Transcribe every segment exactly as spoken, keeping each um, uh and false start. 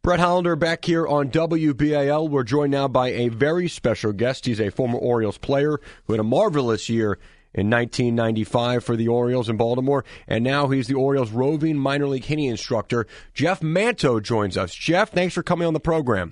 Brett Hollander back here on W B A L. We're joined now by a very special guest. He's a former Orioles player who had a marvelous year in nineteen ninety-five for the Orioles in Baltimore, and now he's the Orioles' roving minor league hitting instructor. Jeff Manto joins us. Jeff, thanks for coming on the program.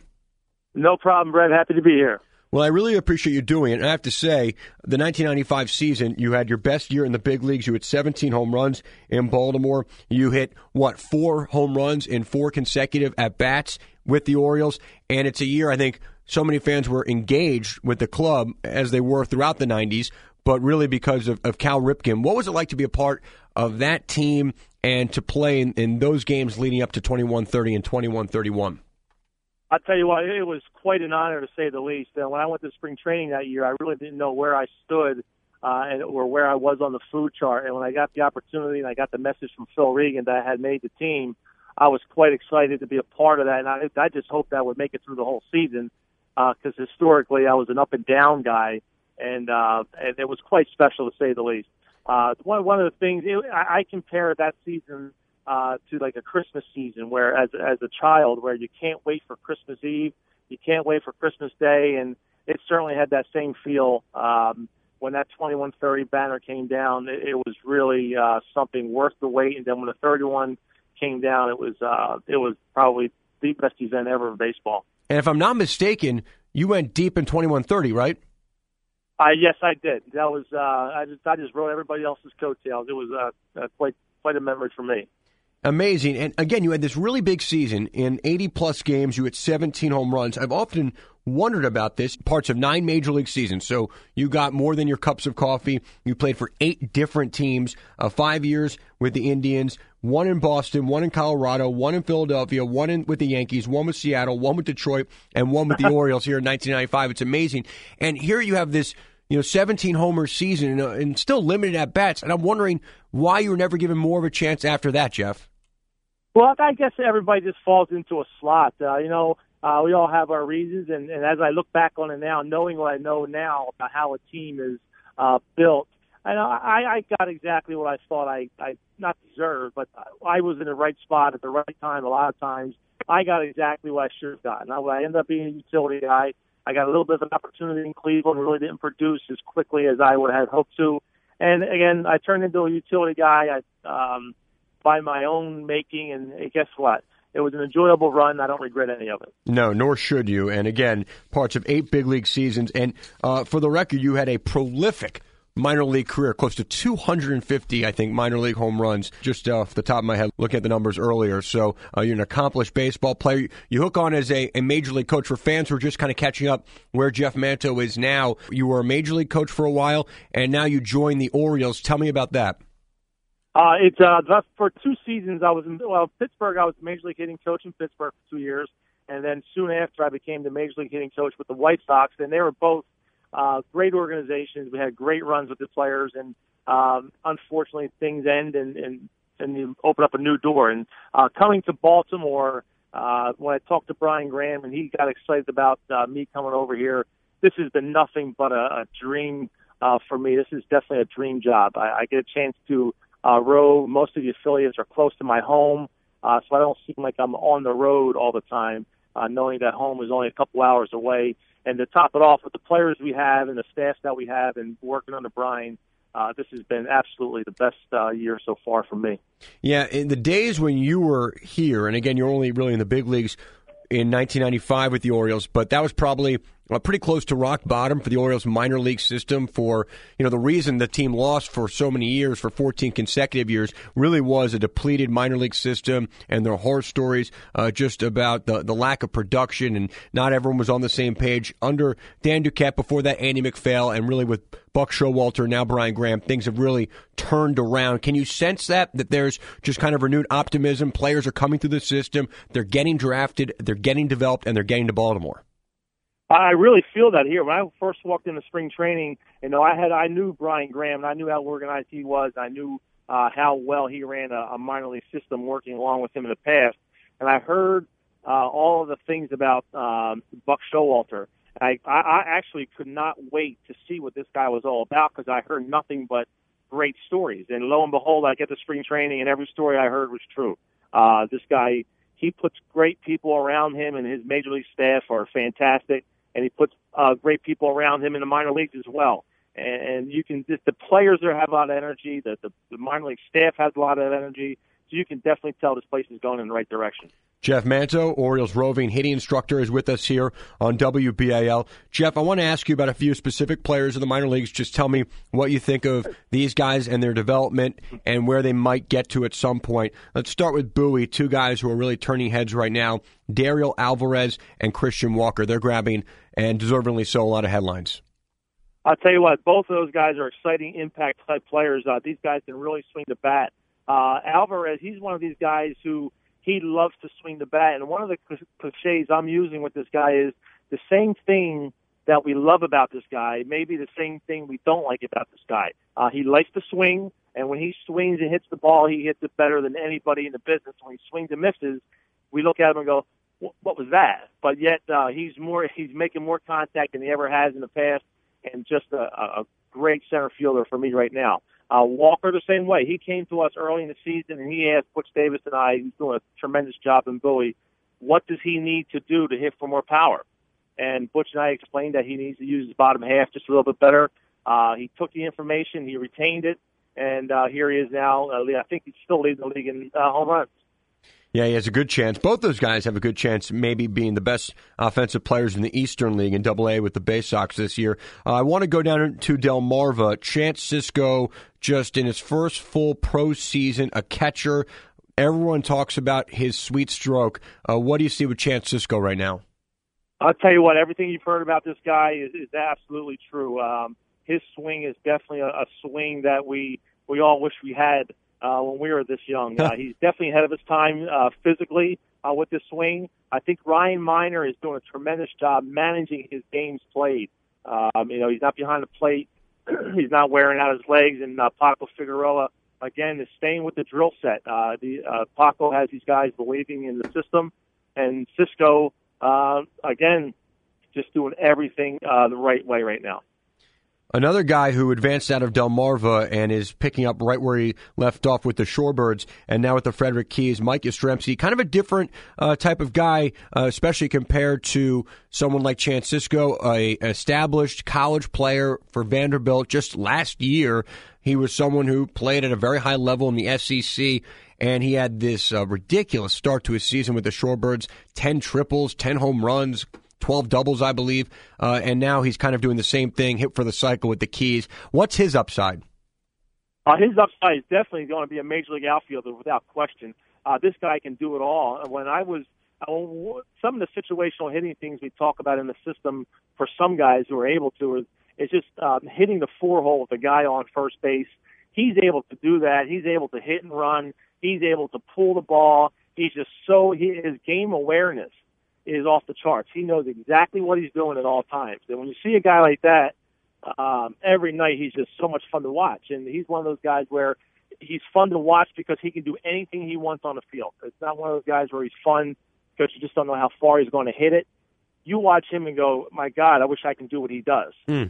No problem, Brett. Happy to be here. Well, I really appreciate you doing it. And I have to say, the nineteen ninety-five season, you had your best year in the big leagues. You hit seventeen home runs in Baltimore. You hit, what, four home runs in four consecutive at-bats with the Orioles. And it's a year, I think, so many fans were engaged with the club as they were throughout the nineties, but really because of, of Cal Ripken. What was it like to be a part of that team and to play in, in those games leading up to twenty-one thirty and twenty-one thirty-one? I'll tell you what, it was quite an honor to say the least. And when I went to spring training that year, I really didn't know where I stood uh, and or where I was on the food chart. And when I got the opportunity and I got the message from Phil Regan that I had made the team, I was quite excited to be a part of that. And I, I just hoped I would make it through the whole season because uh, historically I was an up-and-down guy, and uh, and it was quite special to say the least. Uh, one, one of the things, it, I, I compare that season Uh, to like a Christmas season where as as a child where you can't wait for Christmas Eve, you can't wait for Christmas Day, and it certainly had that same feel um, when that twenty-one thirty banner came down. It, it was really uh, something worth the wait, and then when the thirty-one came down, it was uh, it was probably the best event ever in baseball. And if I'm not mistaken, you went deep in twenty-one thirty, right? Uh, yes, I did. That was uh, I just I just rode everybody else's coattails. It was uh, uh, quite quite a memory for me. Amazing. And again, you had this really big season. In eighty-plus games, you hit seventeen home runs. I've often wondered about this, parts of nine major league seasons. So you got more than your cups of coffee. You played for eight different teams, uh, five years with the Indians, one in Boston, one in Colorado, one in Philadelphia, one in, with the Yankees, one with Seattle, one with Detroit, and one with the Orioles here in nineteen ninety-five. It's amazing. And here you have this, you know, seventeen homer season and, uh, and still limited at bats. And I'm wondering why you were never given more of a chance after that, Jeff. Well, I guess everybody just falls into a slot. Uh, you know, uh, we all have our reasons, and, and as I look back on it now, knowing what I know now about how a team is uh, built, I, I, I got exactly what I thought I, I not deserved, but I was in the right spot at the right time a lot of times. I got exactly what I should have gotten. I, I ended up being a utility guy. I got a little bit of an opportunity in Cleveland, really didn't produce as quickly as I would have hoped to. And, again, I turned into a utility guy. I um by my own making, and guess what? It was an enjoyable run. I don't regret any of it. No, nor should you. And again, parts of eight big league seasons. And uh, for the record, you had a prolific minor league career, close to two hundred fifty, I think, minor league home runs, just off the top of my head, looking at the numbers earlier. So uh, you're an accomplished baseball player. You hook on as a, a major league coach. For fans who are just kind of catching up where Jeff Manto is now, you were a major league coach for a while, and now you join the Orioles. Tell me about that. Uh, it's uh, for two seasons. I was in well Pittsburgh. I was the major league hitting coach in Pittsburgh for two years, and then soon after I became the major league hitting coach with the White Sox. And they were both uh, great organizations. We had great runs with the players, and um, unfortunately things end and and and you open up a new door. And uh, coming to Baltimore, uh, when I talked to Brian Graham and he got excited about uh, me coming over here, this has been nothing but a, a dream uh, for me. This is definitely a dream job. I, I get a chance to Uh, row. Most of the affiliates are close to my home, uh, so I don't seem like I'm on the road all the time, uh, knowing that home is only a couple hours away. And to top it off, with the players we have and the staff that we have and working under Brian, uh, this has been absolutely the best uh, year so far for me. Yeah, in the days when you were here, and again, you're only really in the big leagues in nineteen ninety-five with the Orioles, but that was probably uh, pretty close to rock bottom for the Orioles minor league system. For, you know, the reason the team lost for so many years, for fourteen consecutive years, really was a depleted minor league system, and their horror stories uh, just about the, the lack of production, and not everyone was on the same page. Under Dan Duquette, before that Andy MacPhail, and really with Buck Showalter, now Brian Graham, things have really turned around. Can you sense that, that there's just kind of renewed optimism? Players are coming through the system, they're getting drafted, they're getting developed, and they're getting to Baltimore. I really feel that here. When I first walked into spring training, you know, I had I knew Brian Graham, and I knew how organized he was. I knew uh, how well he ran a, a minor league system, working along with him in the past. And I heard uh, all of the things about um, Buck Showalter. I, I, I actually could not wait to see what this guy was all about, because I heard nothing but great stories. And lo and behold, I get to spring training, and every story I heard was true. Uh, this guy. he puts great people around him, and his major league staff are fantastic, and he puts uh, great people around him in the minor leagues as well. And, and you can just, the players there have a lot of energy. The, the, the minor league staff has a lot of energy. So you can definitely tell this place is going in the right direction. Jeff Manto, Orioles roving hitting instructor, is with us here on W B A L. Jeff, I want to ask you about a few specific players in the minor leagues. Just tell me what you think of these guys and their development and where they might get to at some point. Let's start with Bowie, two guys who are really turning heads right now, Dariel Alvarez and Christian Walker. They're grabbing, and deservingly so, a lot of headlines. I'll tell you what, both of those guys are exciting impact-type players. Uh, these guys can really swing the bat. Uh, Alvarez, he's one of these guys who he loves to swing the bat. And one of the cliches I'm using with this guy is the same thing that we love about this guy, maybe the same thing we don't like about this guy. Uh, he likes to swing, and when he swings and hits the ball, he hits it better than anybody in the business. When he swings and misses, we look at him and go, what was that? But yet uh, he's more he's making more contact than he ever has in the past, and just a, a great center fielder for me right now. Uh, Walker the same way. He came to us early in the season, and he asked Butch Davis and I, who's doing a tremendous job in Bowie, what does he need to do to hit for more power? And Butch and I explained that he needs to use his bottom half just a little bit better. Uh, he took the information, he retained it, and uh, here he is now. Uh, I think he's still leading the league in uh, home runs. Yeah, he has a good chance. Both those guys have a good chance maybe being the best offensive players in the Eastern League in Double A with the Bay Sox this year. Uh, I want to go down to Delmarva. Chance Sisco, just in his first full pro season, a catcher. Everyone talks about his sweet stroke. Uh, what do you see with Chance Sisco right now? I'll tell you what, everything you've heard about this guy is, is absolutely true. Um, his swing is definitely a, a swing that we, we all wish we had Uh, when we were this young. Uh, he's definitely ahead of his time uh, physically uh, with this swing. I think Ryan Miner is doing a tremendous job managing his games played. Um, you know, he's not behind the plate. He's not wearing out his legs. And uh, Paco Figueroa, again, is staying with the drill set. Uh, the uh, Paco has these guys believing in the system. And Sisco, uh, again, just doing everything uh, the right way right now. Another guy who advanced out of Delmarva and is picking up right where he left off with the Shorebirds and now with the Frederick Keys, Mike Yastrzemski, kind of a different uh, type of guy, uh, especially compared to someone like Chance Sisco, a established college player for Vanderbilt. Just last year, he was someone who played at a very high level in the S E C, and he had this uh, ridiculous start to his season with the Shorebirds, ten triples, ten home runs, twelve doubles, I believe, uh, and now he's kind of doing the same thing, hit for the cycle with the Keys. What's his upside? Uh, his upside is definitely going to be a major league outfielder without question. Uh, this guy can do it all. When I was uh, some of the situational hitting things we talk about in the system for some guys who are able to is, is just um, hitting the four hole with the guy on first base. He's able to do that. He's able to hit and run. He's able to pull the ball. He's just so he, his game awareness is off the charts. He knows exactly what he's doing at all times. And when you see a guy like that, um, every night he's just so much fun to watch. And he's one of those guys where he's fun to watch because he can do anything he wants on the field. It's not one of those guys where he's fun because you just don't know how far he's going to hit it. You watch him and go, my God, I wish I can do what he does. Mm.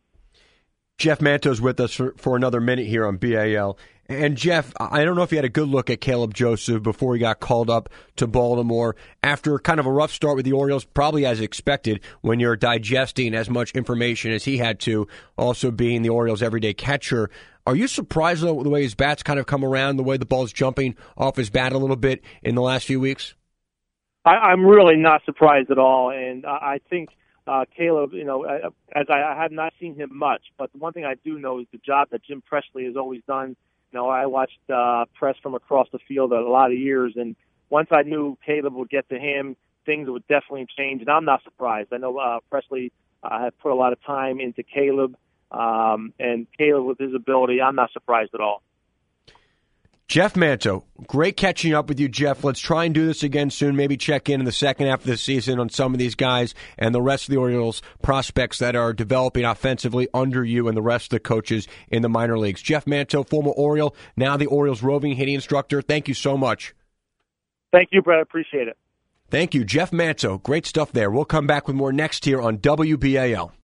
Jeff Manto's with us for, for another minute here on B A L. And, Jeff, I don't know if you had a good look at Caleb Joseph before he got called up to Baltimore. After kind of a rough start with the Orioles, probably as expected when you're digesting as much information as he had to, also being the Orioles' everyday catcher. Are you surprised, though, the way his bat's kind of come around, the way the ball's jumping off his bat a little bit in the last few weeks? I, I'm really not surprised at all. And I, I think uh, Caleb, you know, as I, I have not seen him much, but the one thing I do know is the job that Jim Presley has always done. You know, I watched uh, Press from across the field a lot of years, and once I knew Caleb would get to him, things would definitely change, and I'm not surprised. I know uh, Presley uh, had put a lot of time into Caleb, um, and Caleb with his ability, I'm not surprised at all. Jeff Manto, great catching up with you, Jeff. Let's try and do this again soon. Maybe check in in the second half of the season on some of these guys and the rest of the Orioles prospects that are developing offensively under you and the rest of the coaches in the minor leagues. Jeff Manto, former Oriole, now the Orioles roving hitting instructor. Thank you so much. Thank you, Brett. I appreciate it. Thank you, Jeff Manto. Great stuff there. We'll come back with more next here on W B A L.